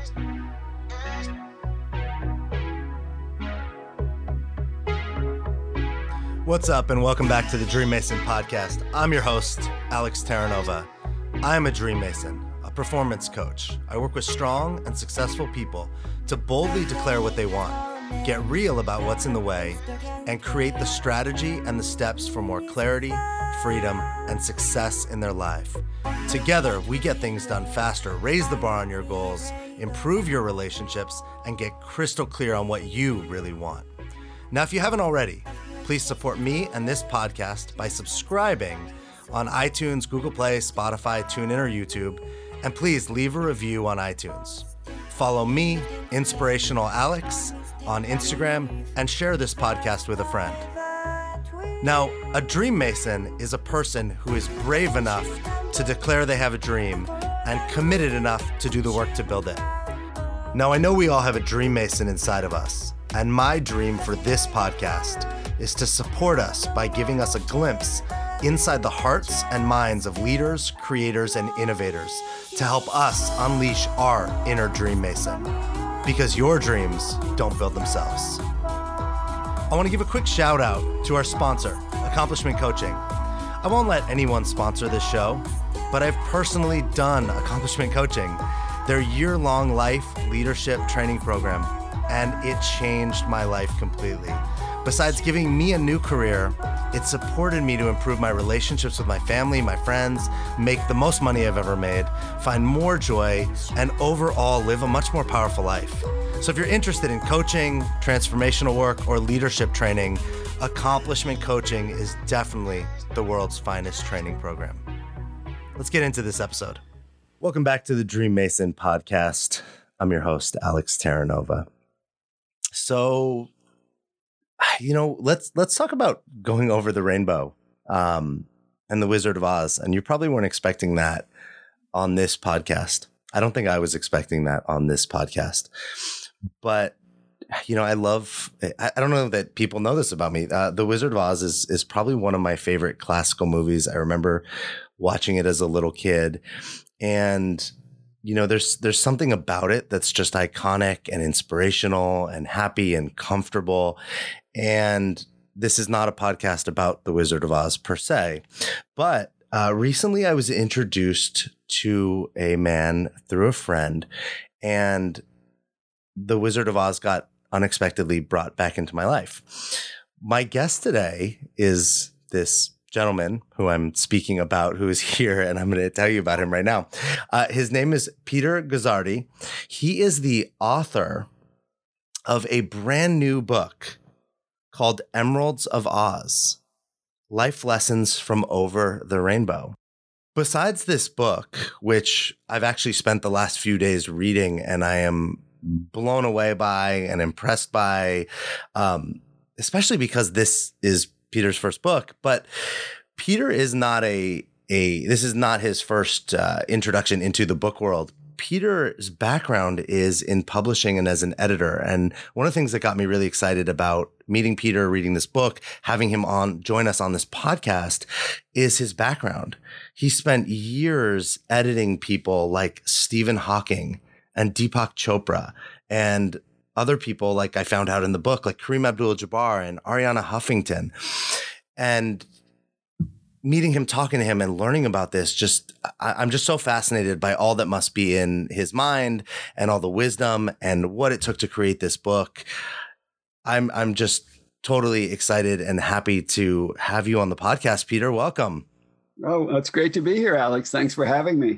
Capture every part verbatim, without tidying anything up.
What's up, and welcome back to the Dream Mason podcast. I'm your host, Alex Terranova. I'm a Dream Mason, a performance coach. I work with strong and successful people to boldly declare what they want, get real about what's in the way, and create the strategy and the steps for more clarity, freedom, and success in their life. Together, we get things done faster, raise the bar on your goals, improve your relationships, and get crystal clear on what you really want. Now, if you haven't already, please support me and this podcast by subscribing on iTunes, Google Play, Spotify, TuneIn, or YouTube, and please leave a review on iTunes. Follow me, Inspirational Alex, on Instagram, and share this podcast with a friend. Now, a Dream Mason is a person who is brave enough to declare they have a dream and committed enough to do the work to build it. Now, I know we all have a Dream Mason inside of us, and my dream for this podcast is to support us by giving us a glimpse inside the hearts and minds of leaders, creators, and innovators to help us unleash our inner Dream Mason. Because your dreams don't build themselves. I want to give a quick shout out to our sponsor, Accomplishment Coaching. I won't let anyone sponsor this show, but I've personally done Accomplishment Coaching, their year-long life leadership training program, and it changed my life completely. Besides giving me a new career, it supported me to improve my relationships with my family, my friends, make the most money I've ever made, find more joy, and overall live a much more powerful life. So if you're interested in coaching, transformational work, or leadership training, Accomplishment Coaching is definitely the world's finest training program. Let's get into this episode. Welcome back to the Dream Mason podcast. I'm your host, Alex Terranova. So, you know, let's let's talk about going over the rainbow um, and the Wizard of Oz. And you probably weren't expecting that on this podcast. I don't think I was expecting that on this podcast. But, you know, I love, I, I don't know that people know this about me. Uh, the Wizard of Oz is is probably one of my favorite classical movies. I remember watching it as a little kid. And you know, there's there's something about it that's just iconic and inspirational and happy and comfortable. And this is not a podcast about The Wizard of Oz per se, but uh, recently I was introduced to a man through a friend, and The Wizard of Oz got unexpectedly brought back into my life. My guest today is this gentleman who I'm speaking about, who is here, and I'm going to tell you about him right now. Uh, his name is Peter Gazzardi. He is the author of a brand new book called Emeralds of Oz, Life Lessons from Over the Rainbow. Besides this book, which I've actually spent the last few days reading, and I am blown away by and impressed by, um, especially because this is Peter's first book, but Peter is not a, a this is not his first uh, introduction into the book world. Peter's background is in publishing and as an editor. And one of the things that got me really excited about meeting Peter, reading this book, having him on join us on this podcast is his background. He spent years editing people like Stephen Hawking and Deepak Chopra and other people, like I found out in the book, like Kareem Abdul-Jabbar and Ariana Huffington. And meeting him, talking to him, and learning about this, just I, I'm just so fascinated by all that must be in his mind and all the wisdom and what it took to create this book. I'm I'm just totally excited and happy to have you on the podcast, Peter. Welcome. Oh, it's great to be here, Alex. Thanks for having me.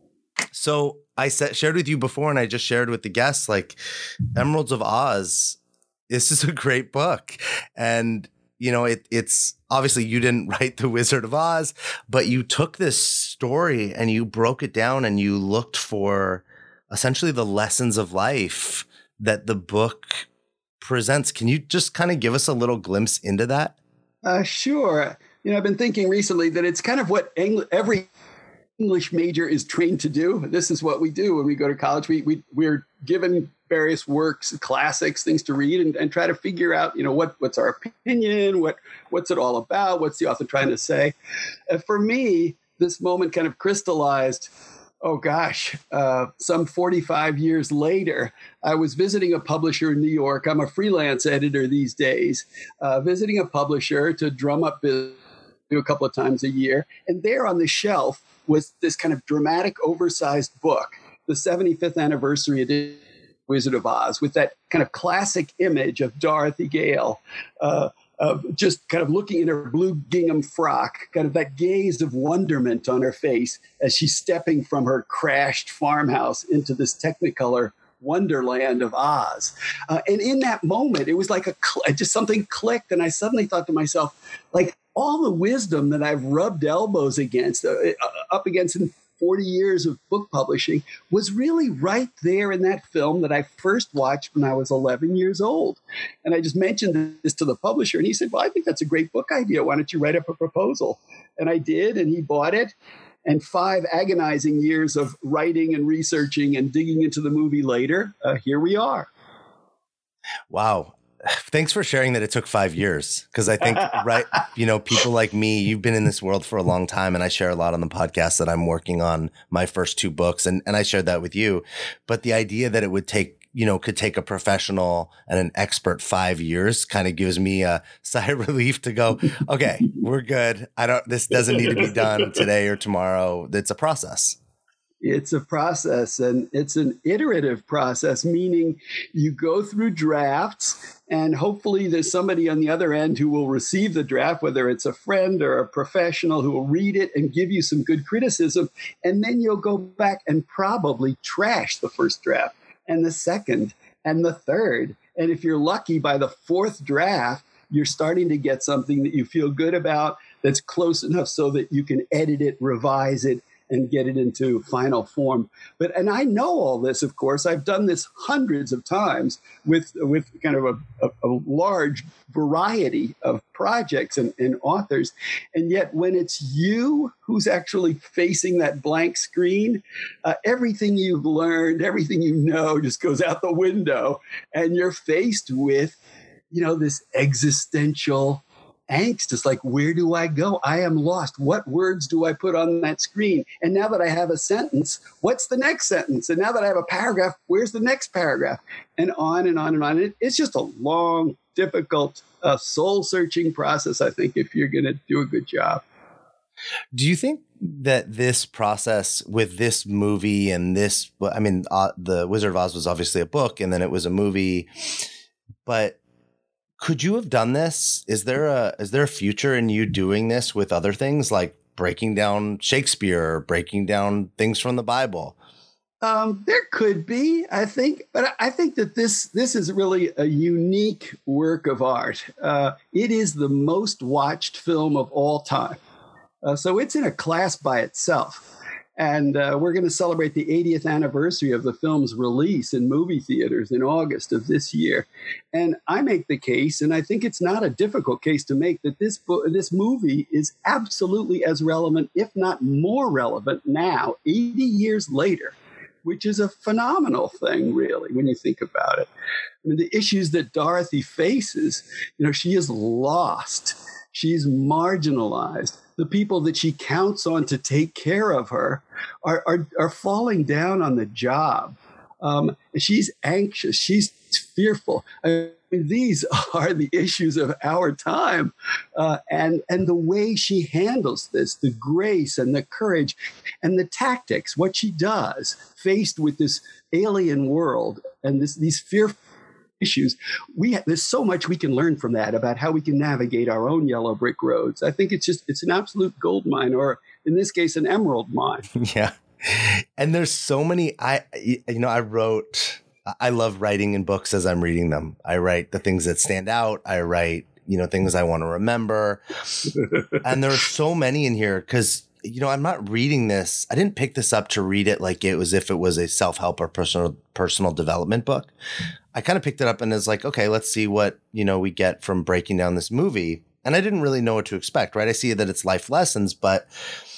So I said, shared with you before, and I just shared with the guests, like Emeralds of Oz, this is a great book. And, you know, it, it's obviously you didn't write The Wizard of Oz, but you took this story and you broke it down and you looked for essentially the lessons of life that the book presents. Can you just kind of give us a little glimpse into that? Uh, sure. You know, I've been thinking recently that it's kind of what Eng- every English major is trained to do. This is what we do when we go to college. We, we, we're given various works, classics, things to read and, and try to figure out, you know, what, what's our opinion, what, what's it all about, what's the author trying to say. Uh, for me, this moment kind of crystallized Oh gosh, uh, some forty-five years later, I was visiting a publisher in New York. I'm a freelance editor these days, uh, visiting a publisher to drum up business a couple of times a year. And there on the shelf was this kind of dramatic, oversized book, the seventy-fifth anniversary edition of Wizard of Oz, with that kind of classic image of Dorothy Gale, uh, of just kind of looking in her blue gingham frock, kind of that gaze of wonderment on her face as she's stepping from her crashed farmhouse into this Technicolor wonderland of Oz. Uh, and in that moment, it was like a cl- just something clicked, and I suddenly thought to myself, like, all the wisdom that I've rubbed elbows against, uh, up against in forty years of book publishing was really right there in that film that I first watched when I was eleven years old. And I just mentioned this to the publisher, and he said, well, I think that's a great book idea. Why don't you write up a proposal? And I did, and he bought it. And five agonizing years of writing and researching and digging into the movie later, uh, here we are. Wow. Thanks for sharing that it took five years. Because I think, right, you know, people like me, you've been in this world for a long time, and I share a lot on the podcast that I'm working on my first two books, and, and I shared that with you. But the idea that it would take, you know, could take a professional and an expert five years kind of gives me a sigh of relief to go, okay, we're good. I don't, this doesn't need to be done today or tomorrow. It's a process. It's a process, and it's an iterative process, meaning you go through drafts, and hopefully there's somebody on the other end who will receive the draft, whether it's a friend or a professional who will read it and give you some good criticism. And then you'll go back and probably trash the first draft and the second and the third. And if you're lucky, by the fourth draft, you're starting to get something that you feel good about, that's close enough so that you can edit it, revise it, and get it into final form. But, and I know all this, of course. I've done this hundreds of times with, with kind of a, a, a large variety of projects and, and authors. And yet when it's you who's actually facing that blank screen, uh, everything you've learned, everything you know just goes out the window, and you're faced with, you know, this existential angst. Is like, where do I go? I am lost. What words do I put on that screen? And now that I have a sentence, what's the next sentence? And now that I have a paragraph, where's the next paragraph? And on and on and on. It, it's just a long, difficult, uh, soul-searching process, I think, if you're going to do a good job. Do you think that this process with this movie and this, I mean, uh, The Wizard of Oz was obviously a book, and then it was a movie, but could you have done this? Is there a is there a future in you doing this with other things, like breaking down Shakespeare or breaking down things from the Bible? Um, there could be, I think, but I think that this this is really a unique work of art. Uh, it is the most watched film of all time, uh, so it's in a class by itself. And uh, we're going to celebrate the eightieth anniversary of the film's release in movie theaters in August of this year. And I make the case, and I think it's not a difficult case to make, that this bo- this movie is absolutely as relevant, if not more relevant now, eighty years later, which is a phenomenal thing, really, when you think about it. I mean, the issues that Dorothy faces, you know, she is lost. She's marginalized. The people that she counts on to take care of her are, are, are falling down on the job. Um, she's anxious. She's fearful. I mean, these are the issues of our time. Uh, and, and the way she handles this, the grace and the courage and the tactics, what she does faced with this alien world and this, these fearful issues, we have, there's so much we can learn from that about how we can navigate our own yellow brick roads. I think it's just, it's an absolute gold mine, or in this case, an emerald mine. Yeah. And there's so many, I, you know, I wrote, I love writing in books as I'm reading them. I write the things that stand out. I write, you know, things I want to remember. And there are so many in here because, you know, I'm not reading this. I didn't pick this up to read it like it was if it was a self-help or personal personal development book. I kind of picked it up and is like, okay, let's see what, you know, we get from breaking down this movie. And I didn't really know what to expect, right? I see that it's life lessons, but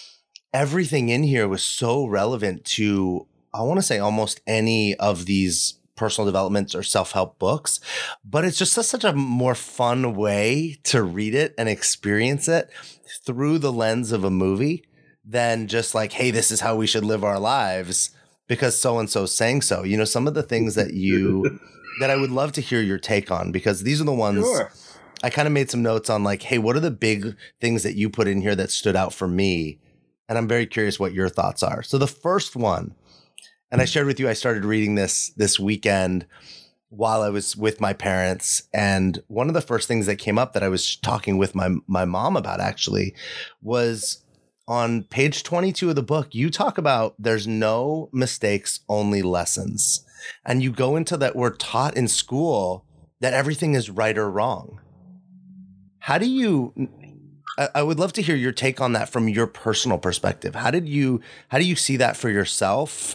everything in here was so relevant to, I want to say, almost any of these personal developments or self-help books, but it's just a, such a more fun way to read it and experience it through the lens of a movie than just like, hey, this is how we should live our lives because so-and-so saying so. You know, some of the things that you, that I would love to hear your take on, because these are the ones Sure. I kind of made some notes on, like, hey, what are the big things that you put in here that stood out for me? And I'm very curious what your thoughts are. So the first one, and I shared with you, I started reading this this weekend while I was with my parents. And one of the first things that came up that I was talking with my, my mom about actually was on page twenty-two of the book. You talk about there's no mistakes, only lessons. And you go into that we're taught in school that everything is right or wrong. How do you, I, I would love to hear your take on that from your personal perspective. How did you, how do you see that for yourself?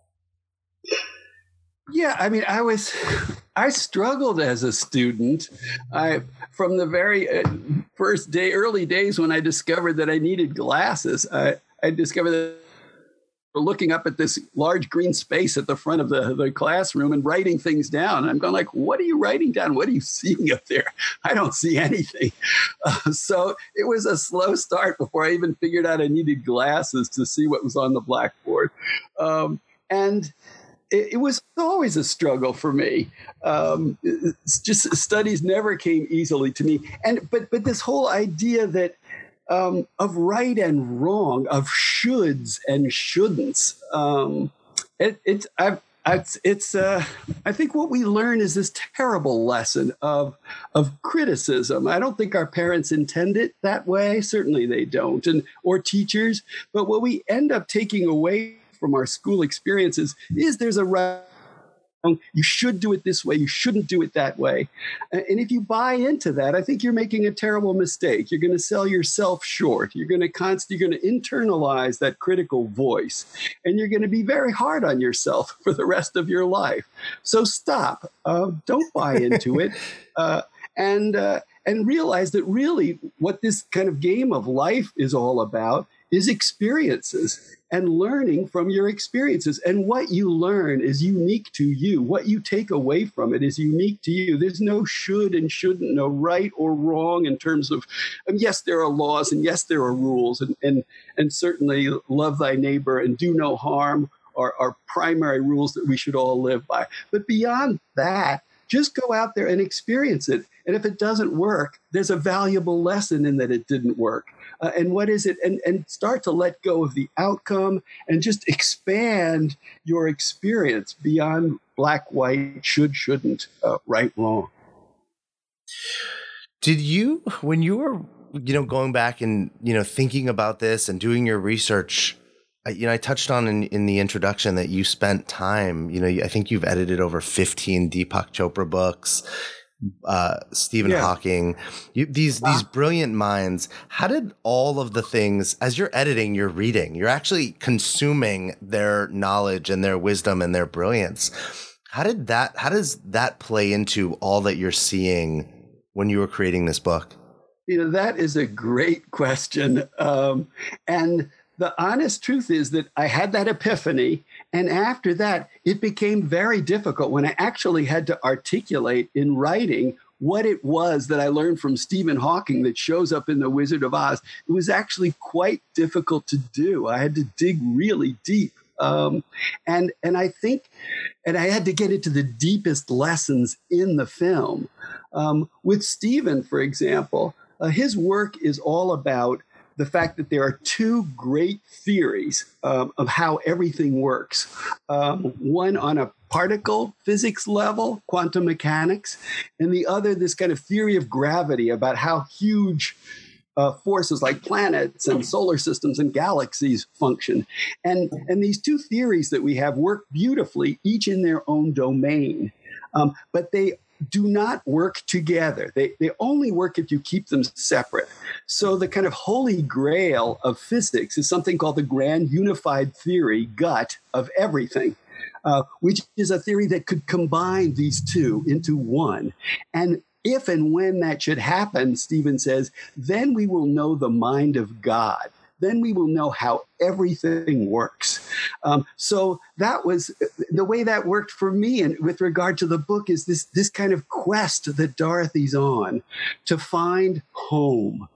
Yeah, I mean, I was, I struggled as a student. I, from the very uh, first day, early days when I discovered that I needed glasses, I, I discovered that looking up at this large green space at the front of the, the classroom and writing things down. And I'm going like, what are you writing down? What are you seeing up there? I don't see anything. Uh, so it was a slow start before I even figured out I needed glasses to see what was on the blackboard. Um, and It, it was always a struggle for me. Um, it's just studies never came easily to me. And but but this whole idea that um, of right and wrong, of shoulds and shouldn'ts, um, it, it's I've, I've, it's uh, I think what we learn is this terrible lesson of of criticism. I don't think our parents intend it that way. Certainly they don't, and or teachers. But what we end up taking away from our school experiences is there's a right, you should do it this way, you shouldn't do it that way. And if you buy into that, I think you're making a terrible mistake. You're going to sell yourself short. You're going to const- you're going to internalize that critical voice, and you're going to be very hard on yourself for the rest of your life. So stop. Uh, don't buy into it. Uh, and uh, and realize that really what this kind of game of life is all about is experiences and learning from your experiences. And what you learn is unique to you. What you take away from it is unique to you. There's no should and shouldn't, no right or wrong in terms of, um, yes, there are laws, and yes, there are rules, and and, and certainly love thy neighbor and do no harm are, are primary rules that we should all live by. But beyond that, just go out there and experience it. And if it doesn't work, there's a valuable lesson in that it didn't work. Uh, and what is it? And, and start to let go of the outcome and just expand your experience beyond black, white, should, shouldn't, uh, right, wrong. Did you, when you were, you know, going back and, you know, thinking about this and doing your research, you know, I touched on in, in the introduction that you spent time, you know, I think you've edited over fifteen Deepak Chopra books, uh, Stephen yeah. Hawking, you, these, wow. these brilliant minds. How did all of the things, as you're editing, you're reading, you're actually consuming their knowledge and their wisdom and their brilliance. How did that, how does that play into all that you're seeing when you were creating this book? You know, that is a great question. Um, and the honest truth is that I had that epiphany, and after that, it became very difficult when I actually had to articulate in writing what it was that I learned from Stephen Hawking that shows up in The Wizard of Oz. It was actually quite difficult to do. I had to dig really deep. Um, and and I think, and I had to get into the deepest lessons in the film. Um, with Stephen, for example, uh, his work is all about the fact that there are two great theories um, of how everything works. Um, one on a particle physics level, quantum mechanics, and the other, this kind of theory of gravity about how huge uh, forces like planets and solar systems and galaxies function. And, and these two theories that we have work beautifully, each in their own domain, um, but they do not work together. They, they only work if you keep them separate. So the kind of holy grail of physics is something called the grand unified theory, GUT, of everything, uh, which is a theory that could combine these two into one. And if and when that should happen, Stephen says, then we will know the mind of God. Then we will know how everything works. Um, so that was the way that worked for me. And with regard to the book is this, this kind of quest that Dorothy's on to find home.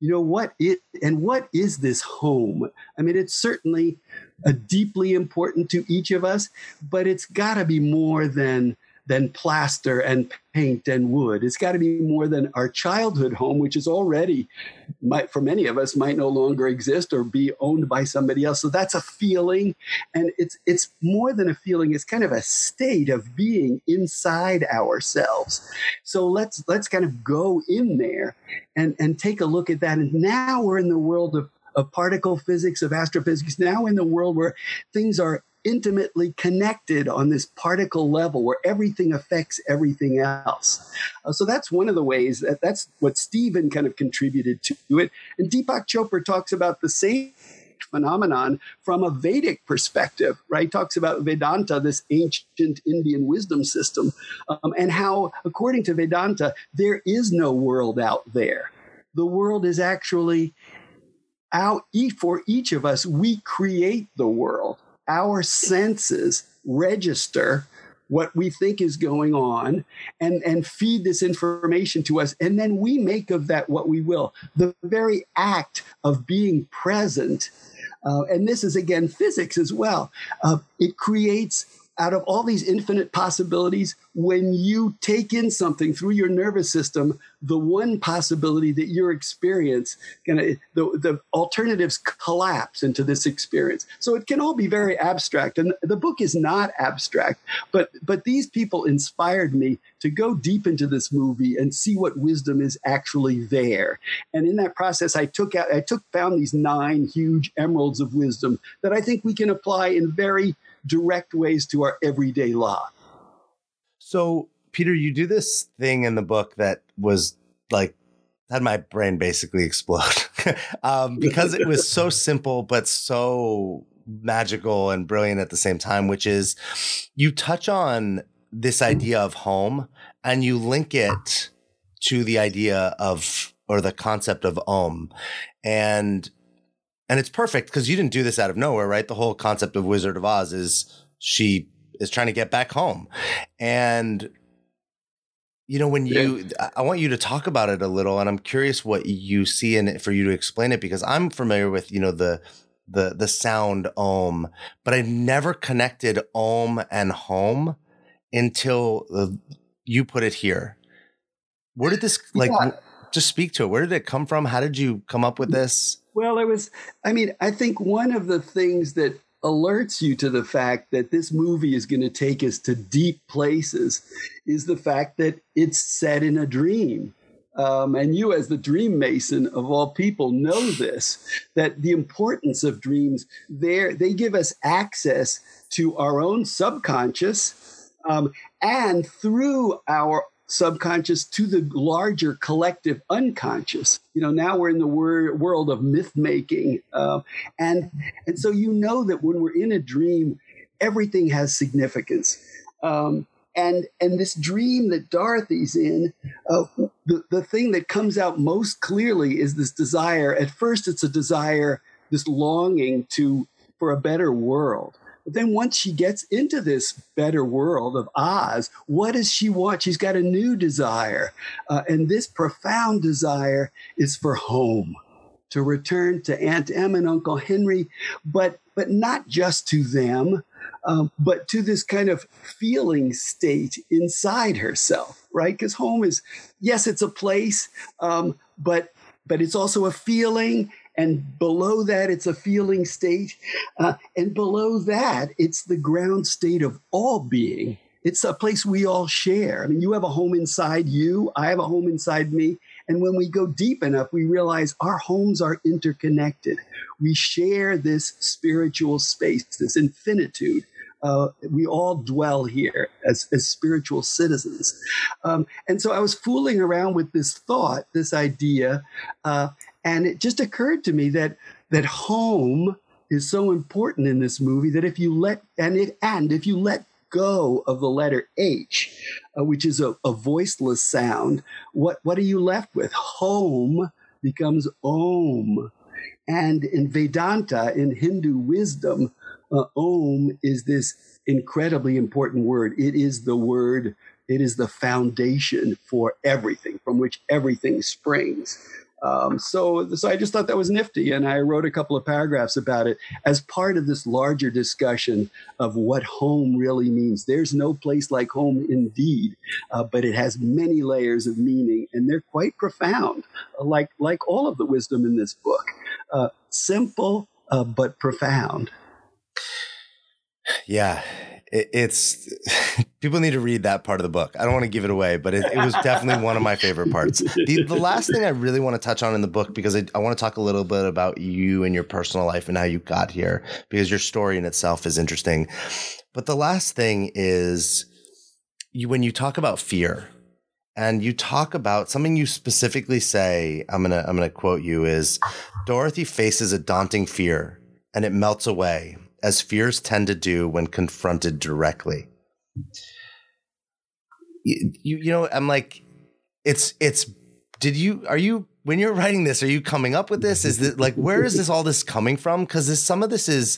you know, what it and what is this home? I mean, it's certainly a deeply important to each of us, but it's got to be more than than plaster and paint and wood. It's got to be more than our childhood home, which is already, might, for many of us, might no longer exist or be owned by somebody else. So that's a feeling, and it's it's more than a feeling. It's kind of a state of being inside ourselves. So let's let's kind of go in there and and take a look at that. And now we're in the world of of particle physics, of astrophysics. Now in the world where things are intimately connected on this particle level where everything affects everything else. Uh, so that's one of the ways that that's what Stephen kind of contributed to it. And Deepak Chopra talks about the same phenomenon from a Vedic perspective, right? Talks about Vedanta, this ancient Indian wisdom system, um, and how, according to Vedanta, there is no world out there. The world is actually out for each of us. We create the world. Our senses register what we think is going on and, and feed this information to us. And then we make of that what we will. The very act of being present, uh, and this is, again, physics as well, uh, it creates, out of all these infinite possibilities, when you take in something through your nervous system, the one possibility that you're experiencing, the, the alternatives collapse into this experience. So it can all be very abstract. And the book is not abstract, but, but these people inspired me to go deep into this movie and see what wisdom is actually there. And in that process, I took out, I took, found these nine huge emeralds of wisdom that I think we can apply in very direct ways to our everyday life. So, Peter, you do this thing in the book that was like, had my brain basically explode um, because it was so simple, but so magical and brilliant at the same time, which is you touch on this idea of home and you link it to the idea of, or the concept of Om. And And it's perfect because you didn't do this out of nowhere, right? The whole concept of Wizard of Oz is she is trying to get back home. And, you know, when you, yeah. I want you to talk about it a little, and I'm curious what you see in it for you to explain it, because I'm familiar with, you know, the, the, the sound Om, but I never connected Om and home until uh, you put it here. Where did this, like, yeah. just speak to it? Where did it come from? How did you come up with this? Well, it was, I mean, I think one of the things that alerts you to the fact that this movie is going to take us to deep places is the fact that it's set in a dream. Um, and you, as the dream mason of all people, know this, that the importance of dreams, they give us access to our own subconscious, um, and through our subconscious to the larger collective unconscious. You know, now we're in the wor- world of myth making. Uh, and, and so you know that when we're in a dream, everything has significance. Um, and, and this dream that Dorothy's in, uh, the, the thing that comes out most clearly is this desire. At first, it's a desire, this longing to, for a better world. But then once she gets into this better world of Oz, what does she want? She's got a new desire. Uh, and this profound desire is for home, to return to Aunt Em and Uncle Henry, but, but not just to them, um, but to this kind of feeling state inside herself, right? Because home is, yes, it's a place, um, but, but it's also a feeling. And below that, it's a feeling state. Uh, and below that, it's the ground state of all being. It's a place we all share. I mean, you have a home inside you. I have a home inside me. And when we go deep enough, we realize our homes are interconnected. We share this spiritual space, this infinitude. Uh, we all dwell here as, as spiritual citizens. Um, and so I was fooling around with this thought, this idea, uh, and it just occurred to me that that home is so important in this movie that if you let and it and if you let go of the letter H, uh, which is a, a voiceless sound, what what are you left with? Home becomes Om. And in Vedanta, in Hindu wisdom, uh, Om is this incredibly important word. It is the word, it is the foundation for everything, from which everything springs. Um, so, so I just thought that was nifty, and I wrote a couple of paragraphs about it as part of this larger discussion of what home really means. There's no place like home, indeed, uh, but it has many layers of meaning, and they're quite profound, like like all of the wisdom in this book. Uh, simple, uh, but profound. Yeah. It's people need to read that part of the book. I don't want to give it away, but it, it was definitely one of my favorite parts. The, the last thing I really want to touch on in the book, because I, I want to talk a little bit about you and your personal life and how you got here, because your story in itself is interesting. But the last thing is you, when you talk about fear and you talk about something you specifically say, I'm going to, I'm going to quote you, is Dorothy faces a daunting fear and it melts away, as fears tend to do when confronted directly. You, you, you know, I'm like, it's, it's, did you, are you, when you're writing this, are you coming up with this? Is it like, where is this, all this coming from? Cause this, some of this is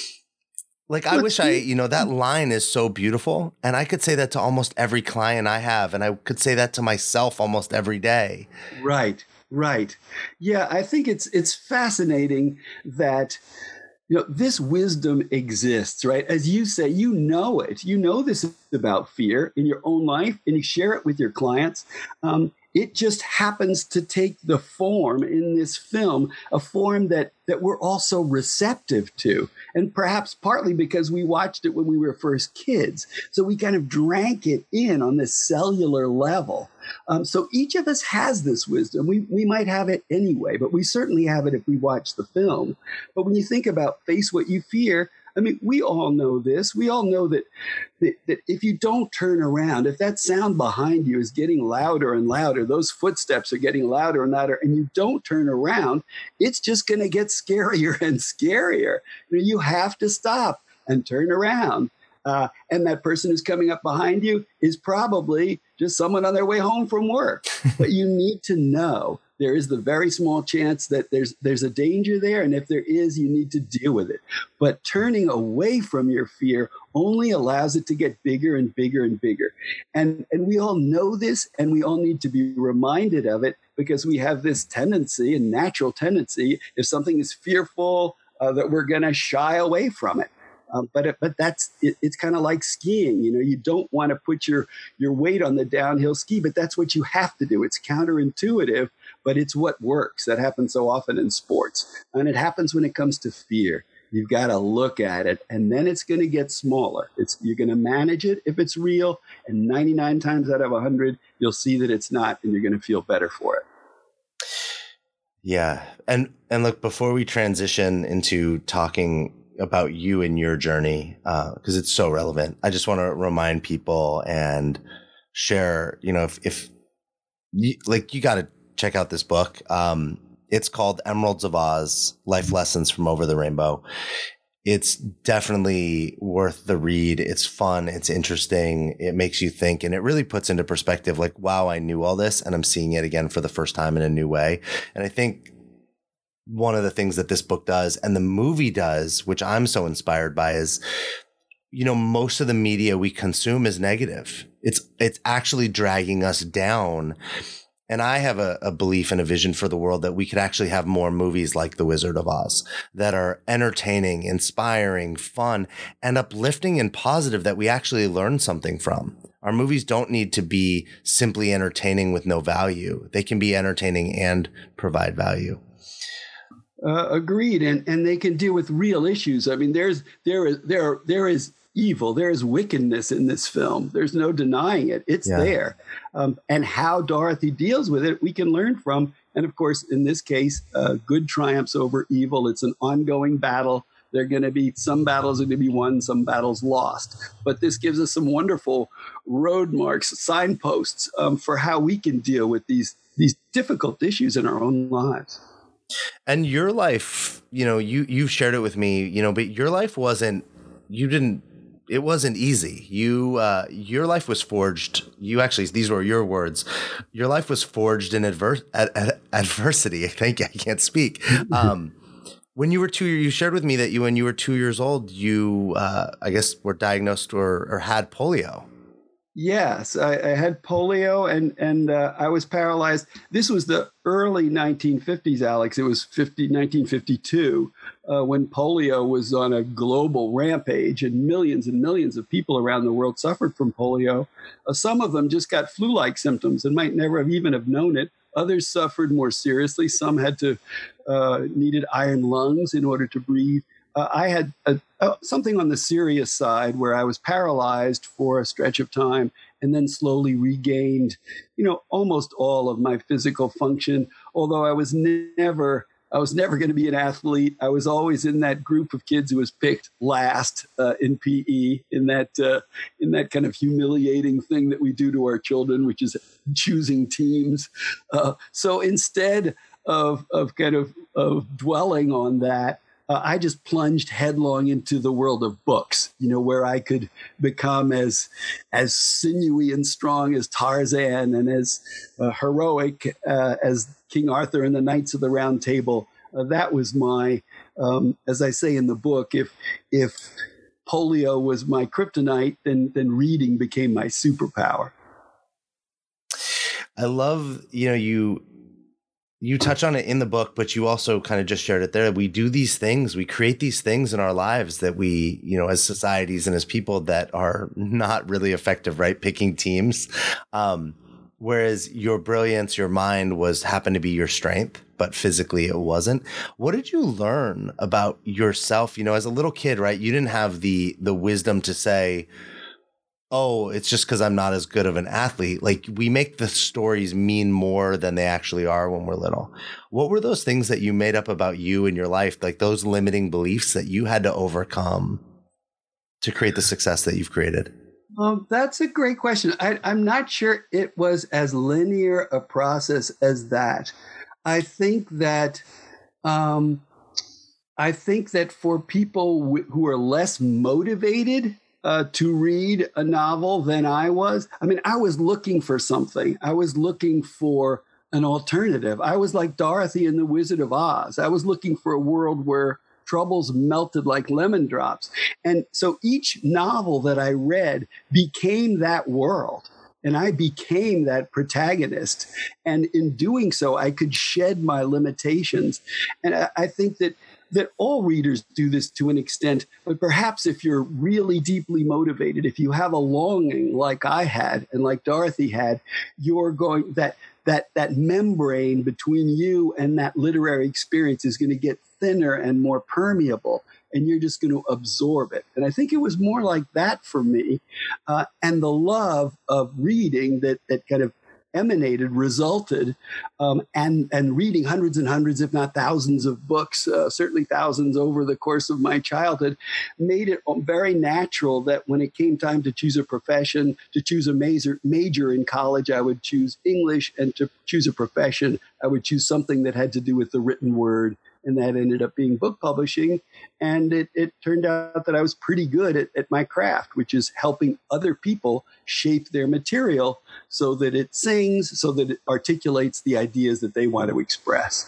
like, I wish I, you know, that line is so beautiful. And I could say that to almost every client I have. And I could say that to myself almost every day. Right. Right. Yeah. I think it's, it's fascinating that, you know, this wisdom exists, right? As you say, you know it. You know this about fear in your own life, and you share it with your clients. Um, it just happens to take the form in this film, a form that that we're also receptive to. And perhaps partly because we watched it when we were first kids. So we kind of drank it in on this cellular level. Um, so each of us has this wisdom. We, we might have it anyway, but we certainly have it if we watch the film. But when you think about face what you fear, I mean, we all know this. We all know that, that that if you don't turn around, if that sound behind you is getting louder and louder, those footsteps are getting louder and louder, and you don't turn around, it's just going to get scarier and scarier. You know, you have to stop and turn around. Uh, and that person who's coming up behind you is probably just someone on their way home from work. But you need to know there is the very small chance that there's there's a danger there. And if there is, you need to deal with it. But turning away from your fear only allows it to get bigger and bigger and bigger. And, and we all know this, and we all need to be reminded of it, because we have this tendency, a natural tendency, if something is fearful, uh, that we're going to shy away from it. Um, but it, but that's it, it's kind of like skiing. You know, you don't want to put your your weight on the downhill ski, but that's what you have to do. It's counterintuitive, but it's what works. That happens so often in sports, and it happens when it comes to fear. You've got to look at it, and then it's going to get smaller. It's you're going to manage it if it's real, and ninety-nine times out of one hundred, you'll see that it's not, and you're going to feel better for it. Yeah, and and look, before we transition into talking about you and your journey, because uh, it's so relevant, I just want to remind people and share, you know, if, if you, like, you got to check out this book. Um, it's called Emeralds of Oz, Life Lessons from Over the Rainbow. It's definitely worth the read. It's fun. It's interesting. It makes you think, and it really puts into perspective, like, wow, I knew all this and I'm seeing it again for the first time in a new way. And I think one of the things that this book does, and the movie does, which I'm so inspired by, is, you know, most of the media we consume is negative. It's, it's actually dragging us down. And I have a, a belief and a vision for the world that we could actually have more movies like The Wizard of Oz that are entertaining, inspiring, fun, and uplifting and positive, that we actually learn something from. Our movies don't need to be simply entertaining with no value. They can be entertaining and provide value. Uh, agreed, and and they can deal with real issues. I mean, there's there is there there is evil, there is wickedness in this film. There's no denying it. It's yeah. there, um, and how Dorothy deals with it, we can learn from. And of course, in this case, uh, good triumphs over evil. It's an ongoing battle. There are going to be some battles are going to be won, some battles lost. But this gives us some wonderful road marks, signposts um, for how we can deal with these these difficult issues in our own lives. And your life, you know, you, you've shared it with me, you know, but your life wasn't, you didn't, it wasn't easy. You, uh, your life was forged. You actually, these were your words. Your life was forged in adver- ad- ad- adversity. I think I can't speak. Um, when you were two, you shared with me that you, when you were two years old, you, uh, I guess were diagnosed or, or had polio. Yes, I, I had polio and and uh, I was paralyzed. This was the early nineteen fifties, Alex. It was nineteen fifty-two uh, when polio was on a global rampage and millions and millions of people around the world suffered from polio. Uh, some of them just got flu-like symptoms and might never have even have known it. Others suffered more seriously. Some had to uh, needed iron lungs in order to breathe. Uh, I had a, a, something on the serious side where I was paralyzed for a stretch of time and then slowly regained, you know, almost all of my physical function. Although I was ne- never, I was never going to be an athlete. I was always in that group of kids who was picked last uh, in P E, in that uh, in that kind of humiliating thing that we do to our children, which is choosing teams. Uh, so instead of of kind of of dwelling on that, Uh, I just plunged headlong into the world of books, you know, where I could become as as sinewy and strong as Tarzan and as uh, heroic uh, as King Arthur and the Knights of the Round Table. Uh, that was my, um, as I say in the book, if if polio was my kryptonite, then then reading became my superpower. I love, you know, you. You touch on it in the book, but you also kind of just shared it there. We do these things, we create these things in our lives that we, you know, as societies and as people that are not really effective, right? Picking teams. Um, whereas your brilliance, your mind was happened to be your strength, but physically it wasn't. What did you learn about yourself? You know, as a little kid, right? You didn't have the, the wisdom to say, oh, it's just because I'm not as good of an athlete. Like, we make the stories mean more than they actually are when we're little. What were those things that you made up about you in your life, like those limiting beliefs that you had to overcome to create the success that you've created? Well, that's a great question. I, I'm not sure it was as linear a process as that. I think that um, I think that for people w- who are less motivated Uh, to read a novel than I was. I mean, I was looking for something. I was looking for an alternative. I was like Dorothy in The Wizard of Oz. I was looking for a world where troubles melted like lemon drops. And so each novel that I read became that world. And I became that protagonist. And in doing so, I could shed my limitations. And I, I think that that all readers do this to an extent, but perhaps if you're really deeply motivated, if you have a longing like I had and like Dorothy had, you're going that that that membrane between you and that literary experience is going to get thinner and more permeable, and you're just going to absorb it. And I think it was more like that for me, uh, and the love of reading that that kind of emanated, resulted, um, and and reading hundreds and hundreds, if not thousands of books, uh, certainly thousands over the course of my childhood, made it very natural that when it came time to choose a profession, to choose a major, major in college, I would choose English, and to choose a profession, I would choose something that had to do with the written word. And that ended up being book publishing. And it, it turned out that I was pretty good at, at my craft, which is helping other people shape their material so that it sings, so that it articulates the ideas that they want to express.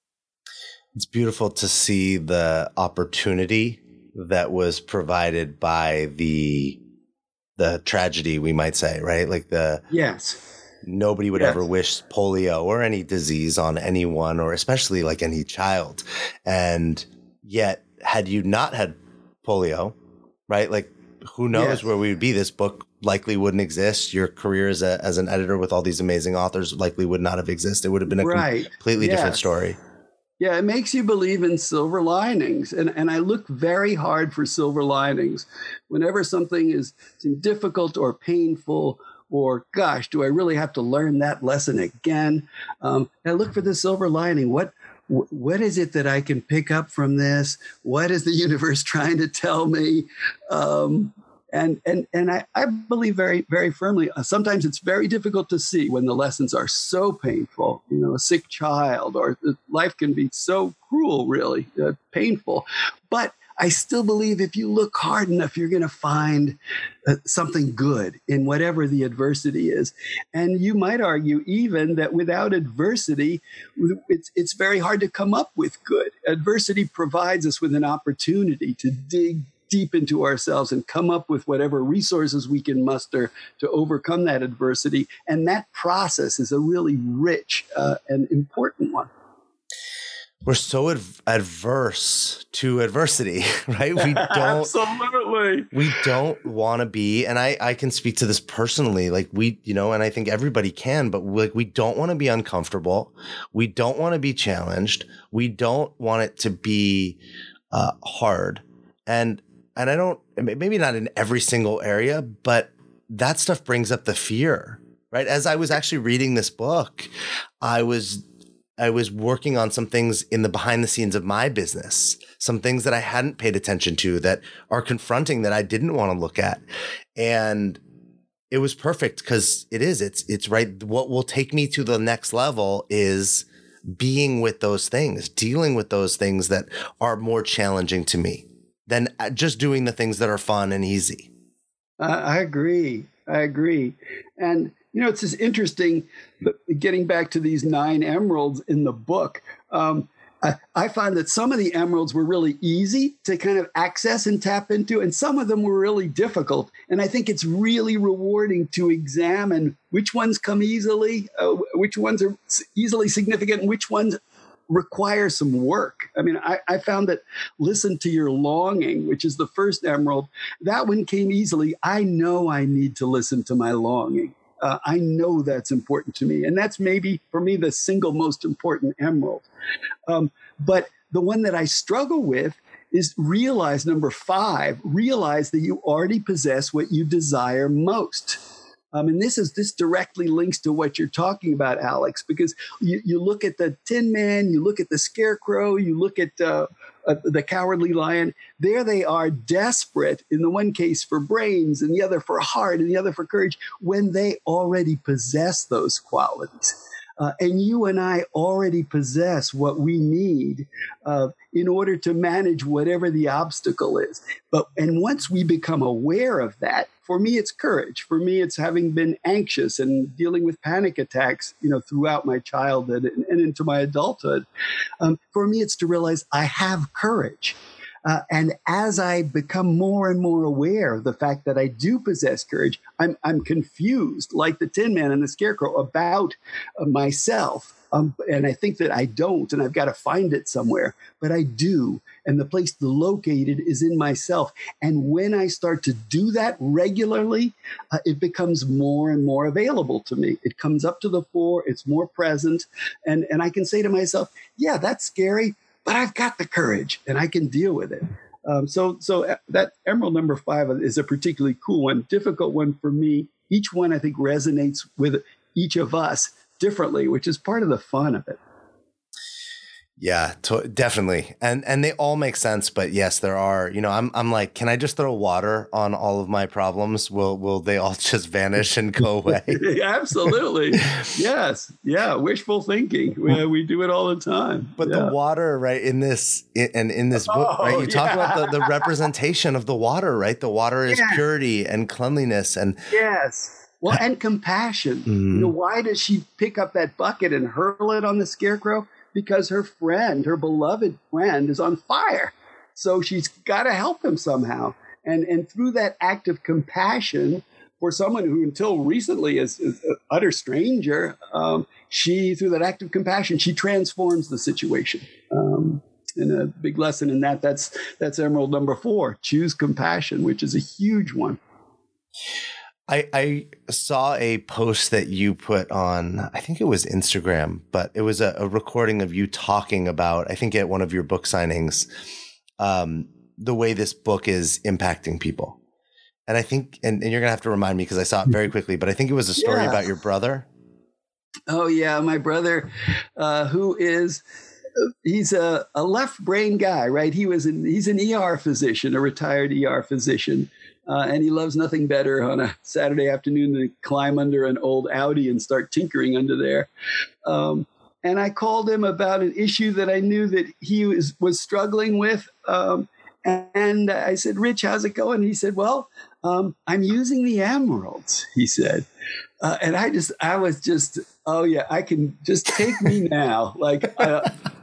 It's beautiful to see the opportunity that was provided by the the tragedy, we might say, right? Like the yes. Nobody would yes. ever wish polio or any disease on anyone, or especially like any child. And yet, had you not had polio, right? Like, who knows yes. where we would be? This book likely wouldn't exist. Your career as a, as an editor with all these amazing authors likely would not have existed. It would have been a right. completely yes. different story. Yeah, it makes you believe in silver linings. And, and I look very hard for silver linings. Whenever something is difficult or painful, or, gosh, do I really have to learn that lesson again? Um, I look for the silver lining. What, what is it that I can pick up from this? What is the universe trying to tell me? Um, and and and I, I believe very, very firmly, uh, sometimes it's very difficult to see when the lessons are so painful. You know, a sick child, or life can be so cruel, really, uh, painful. But I still believe if you look hard enough, you're going to find uh, something good in whatever the adversity is. And you might argue even that without adversity, it's, it's very hard to come up with good. Adversity provides us with an opportunity to dig deep into ourselves and come up with whatever resources we can muster to overcome that adversity. And that process is a really rich uh, and important one. We're so adv- adverse to adversity, right? We don't, Absolutely. We don't want to be, and I, I can speak to this personally, like we, you know, and I think everybody can, but like, we don't want to be uncomfortable. We don't want to be challenged. We don't want it to be uh, hard. And, and I don't, maybe not in every single area, but that stuff brings up the fear, right? As I was actually reading this book, I was I was working on some things in the behind the scenes of my business, some things that I hadn't paid attention to that are confronting that I didn't want to look at. And it was perfect because it is, it's, it's right. What will take me to the next level is being with those things, dealing with those things that are more challenging to me than just doing the things that are fun and easy. Uh, I agree. I agree. And you know, it's just interesting, getting back to these nine emeralds in the book. Um, I, I find that some of the emeralds were really easy to kind of access and tap into, and some of them were really difficult. And I think it's really rewarding to examine which ones come easily, uh, which ones are easily significant, and which ones require some work. I mean, I, I found that listen to your longing, which is the first emerald, that one came easily. I know I need to listen to my longing. Uh, I know that's important to me. And that's maybe, for me, the single most important emerald. Um, but the one that I struggle with is realize, number five, realize that you already possess what you desire most. Um, and this is this directly links to what you're talking about, Alex, because you, you look at the Tin Man, you look at the Scarecrow, you look at uh, uh, the Cowardly Lion. There they are, desperate, in the one case for brains, and the other for heart, and the other for courage, when they already possess those qualities. Uh, and you and I already possess what we need uh, in order to manage whatever the obstacle is. But and once we become aware of that, for me, it's courage. For me, it's having been anxious and dealing with panic attacks, you know, throughout my childhood and, and into my adulthood. Um, for me, it's to realize I have courage. Uh, and as I become more and more aware of the fact that I do possess courage, I'm, I'm confused, like the Tin Man and the Scarecrow, about uh, myself. Um, and I think that I don't, and I've got to find it somewhere, but I do. And the place to locate it is in myself. And when I start to do that regularly, uh, it becomes more and more available to me. It comes up to the fore, it's more present. And, and I can say to myself, yeah, that's scary, but I've got the courage and I can deal with it. Um, so, so that emerald number five is a particularly cool one, difficult one for me. Each one, I think, resonates with each of us differently, which is part of the fun of it. Yeah, to- definitely. And and they all make sense. But yes, there are, you know, I'm I'm like, can I just throw water on all of my problems? Will will they all just vanish and go away? Absolutely. Yes. Yeah. Wishful thinking. We, we do it all the time. But yeah. The water, right, in this in, and in this book, oh, right, you yeah. talk about the, the representation of the water, right? The water is yeah. purity and cleanliness. And yes. Well, and compassion. Mm-hmm. You know, why does she pick up that bucket and hurl it on the Scarecrow? Because her friend, her beloved friend, is on fire. So she's got to help him somehow. And and through that act of compassion for someone who until recently is, is an utter stranger, um, she, through that act of compassion, she transforms the situation. Um, and a big lesson in that, that's, that's emerald number four, choose compassion, which is a huge one. I, I saw a post that you put on, I think it was Instagram, but it was a, a recording of you talking about, I think at one of your book signings, um, the way this book is impacting people. And I think, and, and you're going to have to remind me because I saw it very quickly, but I think it was a story yeah. about your brother. Oh, yeah. My brother, uh, who is, he's a, a left brain guy, right? He was an, he's an E R physician, a retired E R physician. Uh, and he loves nothing better on a Saturday afternoon than climb under an old Audi and start tinkering under there. Um, and I called him about an issue that I knew that he was, was struggling with. Um, and I said, Rich, how's it going? He said, well, um, I'm using the emeralds, he said. Uh, and I just, I was just, oh yeah, I can just take me now. Like, uh,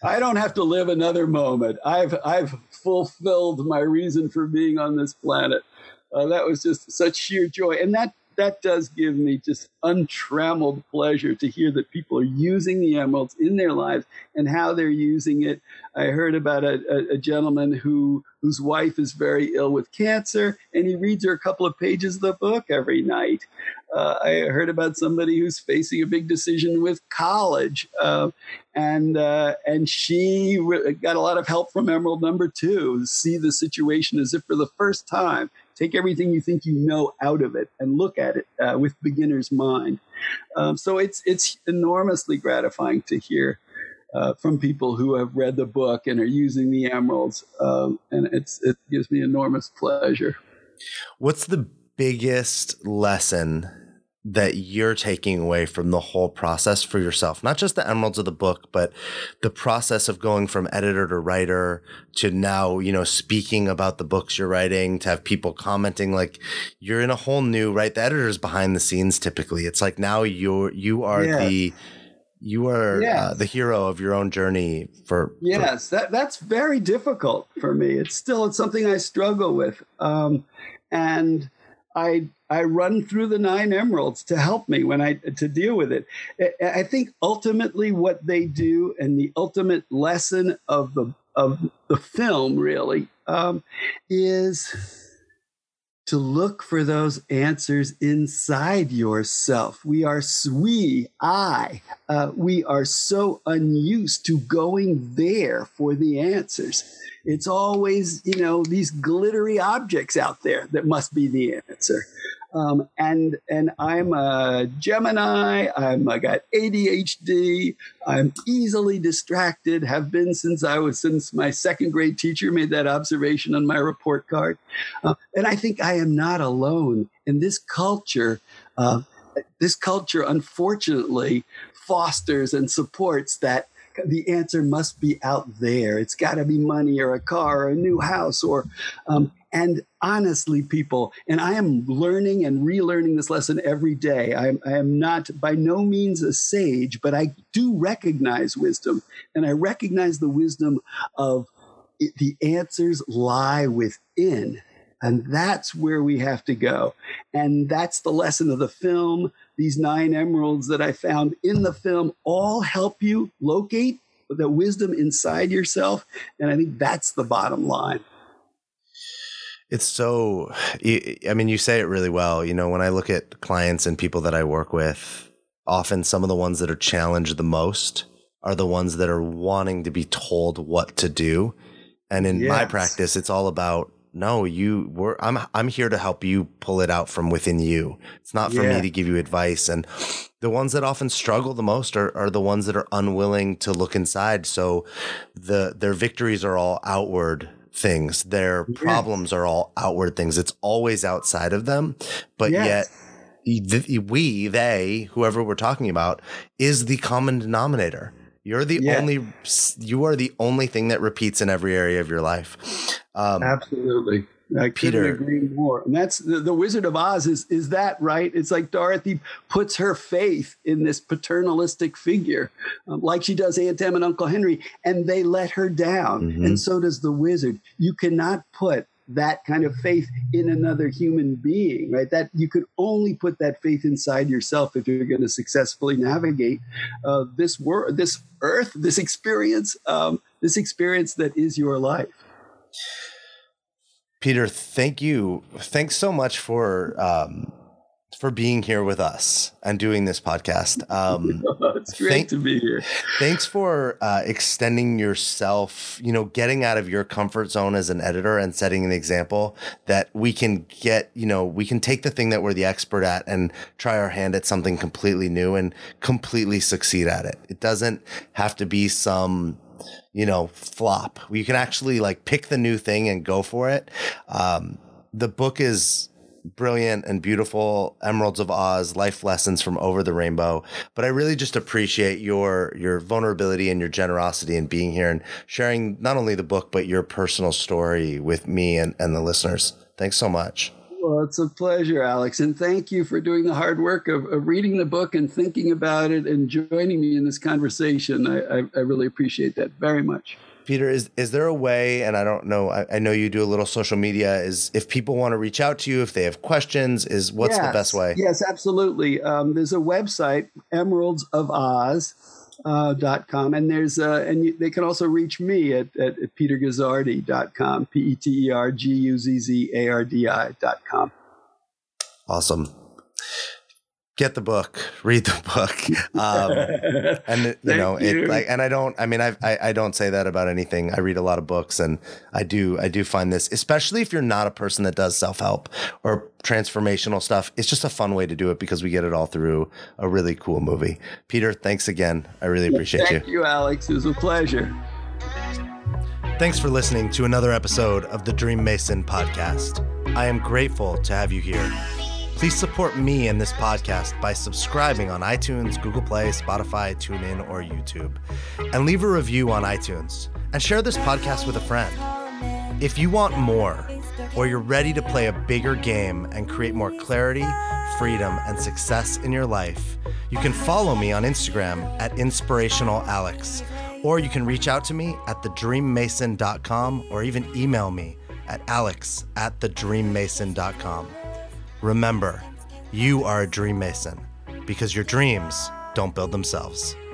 I don't have to live another moment. I've I've fulfilled my reason for being on this planet. Uh, that was just such sheer joy, and that that does give me just untrammeled pleasure to hear that people are using the emeralds in their lives and how they're using it. I heard about a, a, a gentleman who whose wife is very ill with cancer, and he reads her a couple of pages of the book every night. Uh, I heard about somebody who's facing a big decision with college, uh, and uh, and she re- got a lot of help from Emerald Number Two. See the situation as if for the first time. Take everything you think you know out of it and look at it uh, with beginner's mind. Um, so it's it's enormously gratifying to hear uh, from people who have read the book and are using the emeralds, um, and it's it gives me enormous pleasure. What's the biggest lesson that you're taking away from the whole process for yourself? Not just the emeralds of the book, but the process of going from editor to writer to now, you know, speaking about the books you're writing, to have people commenting. Like, you're in a whole new, right? The editor's behind the scenes typically. It's like now you're, you are yes. the, you are yes. uh, the hero of your own journey for. Yes, for- that that's very difficult for me. It's still, it's something I struggle with. Um, and I, I run through the nine emeralds to help me when I to deal with it. I think ultimately what they do, and the ultimate lesson of the of the film really um, is to look for those answers inside yourself. We are we I uh, we are so unused to going there for the answers. It's always, you know, these glittery objects out there that must be the answer. Um, and and I'm a Gemini. I'm I got A D H D. I'm easily distracted. Have been since I was since my second grade teacher made that observation on my report card. Uh, and I think I am not alone in this culture. Uh, this culture, unfortunately, fosters and supports that. The answer must be out there. It's got to be money or a car or a new house or, um, and honestly, people, and I am learning and relearning this lesson every day. I, I am not by no means a sage, but I do recognize wisdom, and I recognize the wisdom of it, the answers lie within. And that's where we have to go. And that's the lesson of the film. These nine emeralds that I found in the film all help you locate the wisdom inside yourself. And I think that's the bottom line. It's so, I mean, you say it really well. You know, when I look at clients and people that I work with, often some of the ones that are challenged the most are the ones that are wanting to be told what to do. And in yes. my practice, it's all about, no, you were, I'm, I'm here to help you pull it out from within you. It's not for yeah. me to give you advice. And the ones that often struggle the most are, are the ones that are unwilling to look inside. So the, their victories are all outward things. Their yeah. problems are all outward things. It's always outside of them. But yes. yet we, they, whoever we're talking about, is the common denominator. You're the yeah. only, you are the only thing that repeats in every area of your life. Um, Absolutely. I Peter, couldn't agree more. And that's the, the Wizard of Oz is, is that, right? It's like Dorothy puts her faith in this paternalistic figure, um, like she does Aunt Em and Uncle Henry, and they let her down. Mm-hmm. And so does the wizard. You cannot put that kind of faith in another human being, right? That you could only put that faith inside yourself if you're going to successfully navigate uh, this world, this earth, this experience, um, this experience that is your life. Peter, thank you. Thanks so much for um, for being here with us and doing this podcast. Um, it's great thank, to be here. Thanks for uh, extending yourself, you know, getting out of your comfort zone as an editor and setting an example that we can get, you know, we can take the thing that we're the expert at and try our hand at something completely new and completely succeed at it. It doesn't have to be some, you know, flop. You can actually like pick the new thing and go for it. Um, the book is brilliant and beautiful. Emeralds of Oz, life lessons from over the rainbow. But I really just appreciate your, your vulnerability and your generosity in being here and sharing not only the book, but your personal story with me and, and the listeners. Thanks so much. Well, it's a pleasure, Alex. And thank you for doing the hard work of, of reading the book and thinking about it and joining me in this conversation. I, I, I really appreciate that very much. Peter, is is there a way, and I don't know, I, I know you do a little social media, is if people want to reach out to you, if they have questions, is what's yes, the best way? Yes, absolutely. Um, there's a website, emeralds of oz dot com, and there's uh, and you, they can also reach me at, at, at peter guzzardi dot com, P E T E R G U Z Z A R D I dot com. Awesome. Get the book, read the book. Um, and you Thank know, you. it like, and I don't, I mean, I've, I, I don't say that about anything. I read a lot of books, and I do, I do find this, especially if you're not a person that does self-help or transformational stuff. It's just a fun way to do it because we get it all through a really cool movie. Peter, thanks again. I really appreciate you. Thank you, Alex. It was a pleasure. Thanks for listening to another episode of the Dream Mason podcast. I am grateful to have you here. Please support me and this podcast by subscribing on iTunes, Google Play, Spotify, TuneIn, or YouTube. And leave a review on iTunes. And share this podcast with a friend. If you want more, or you're ready to play a bigger game and create more clarity, freedom, and success in your life, you can follow me on Instagram at InspirationalAlex. Or you can reach out to me at the dream mason dot com or even email me at alex at the dream mason dot com. Remember, you are a Dream Mason because your dreams don't build themselves.